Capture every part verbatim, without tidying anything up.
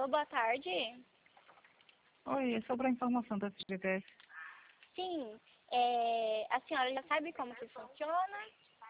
boa tarde. Oi, é sobre a informação da F G T S. Sim, é, a senhora já sabe como que funciona?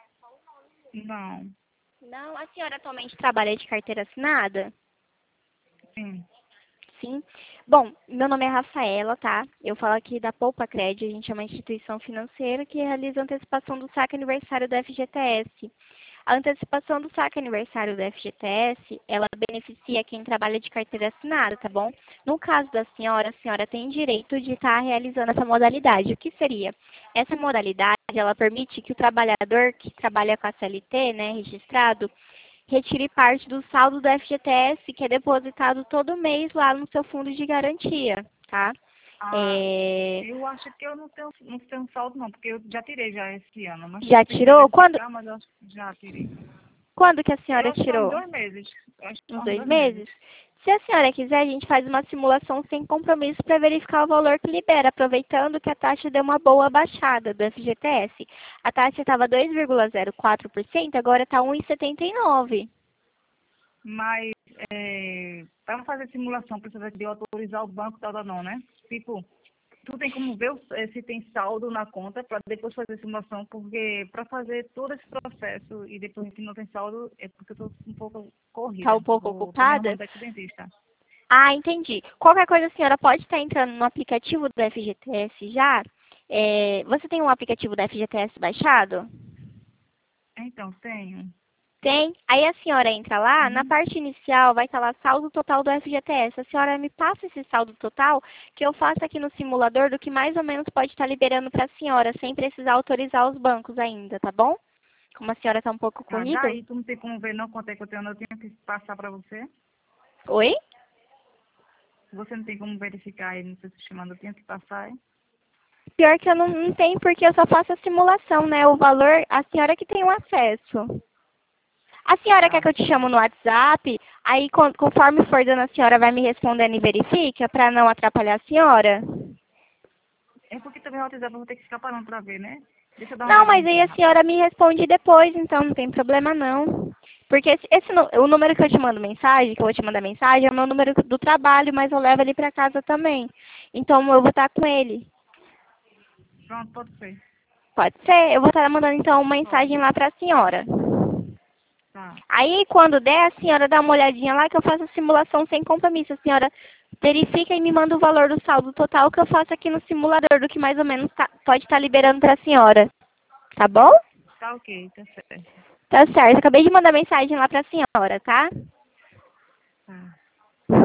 Não, Não? A senhora atualmente trabalha de carteira assinada? sim. Sim. Bom, meu nome é Rafaela, tá? Eu falo aqui da Poupa Cred, a gente é uma instituição financeira que realiza antecipação do saque aniversário do F G T S. A antecipação do saque aniversário do F G T S, ela beneficia quem trabalha de carteira assinada, tá bom? No caso da senhora, a senhora tem direito de estar realizando essa modalidade. O que seria? Essa modalidade, ela permite que o trabalhador que trabalha com a C L T, né, registrado, retire parte do saldo do F G T S, que é depositado todo mês lá no seu fundo de garantia, tá? Ah, É... eu acho que eu não tenho, não tenho saldo não, porque eu já tirei já esse ano. Mas Já tem que tirou? Quando, verificar, mas eu acho que já tirei. quando que a Eu senhora acho que há uns tirou? dois meses. Eu acho que há Uns uns dois dois meses. meses? Se a senhora quiser, a gente faz uma simulação sem compromisso para verificar o valor que libera, aproveitando que a taxa deu uma boa baixada do F G T S. A taxa estava dois vírgula zero quatro por cento, agora está um vírgula setenta e nove por cento. Mas, é, para fazer simulação, precisa de autorizar o banco, tal, tal, não, né? Tipo, tu tem como ver o- eh, se tem saldo na conta para depois fazer simulação, porque para fazer todo esse processo e depois que não tem saldo, é porque eu estou um pouco Está corrida. um pouco Vou, tô me ocupada? arrumando para ir pro dentista. Ah, entendi. Qualquer coisa, a senhora pode estar entrando no aplicativo do F G T S já? É, você tem um aplicativo do F G T S baixado? Então, tenho. Tem. Aí a senhora entra lá, na Uhum. parte inicial vai estar lá saldo total do F G T S. A senhora me passa esse saldo total que eu faço aqui no simulador do que mais ou menos pode estar liberando para a senhora, sem precisar autorizar os bancos ainda, tá bom? Como a senhora está um pouco Tá, corrido. daí tu não tem como ver não quanto é que eu tenho, eu tenho que passar para você. Oi? Você não tem como verificar aí no seu sistema, eu tenho que passar, é? Pior que eu não, não tenho porque eu só faço a simulação, né? O valor, a senhora que tem o acesso. A senhora quer Tá. que eu te chamo no WhatsApp? Aí, con- conforme for dando, a senhora vai me respondendo e verifica para não atrapalhar a senhora? É porque também o WhatsApp eu vou ter que ficar parando para ver, né? Deixa eu dar uma Não, olhadinha mas aqui aí a rápido. senhora me responde depois, então não tem problema não. Porque esse, esse nu- o número que eu te mando mensagem, que eu vou te mandar mensagem, é o meu número do trabalho, mas eu levo ele para casa também. Então eu vou estar com ele. Pronto, pode ser. Pode ser? Eu vou estar mandando então uma Pode. mensagem lá para a senhora. Tá. Aí, quando der, a senhora dá uma olhadinha lá que eu faço a simulação sem compromisso. A senhora verifica e me manda o valor do saldo total que eu faço aqui no simulador, do que mais ou menos tá- pode estar liberando para a senhora. Tá bom? Tá ok, tá certo. Tá certo. Acabei de mandar mensagem lá para a senhora, tá? Tá.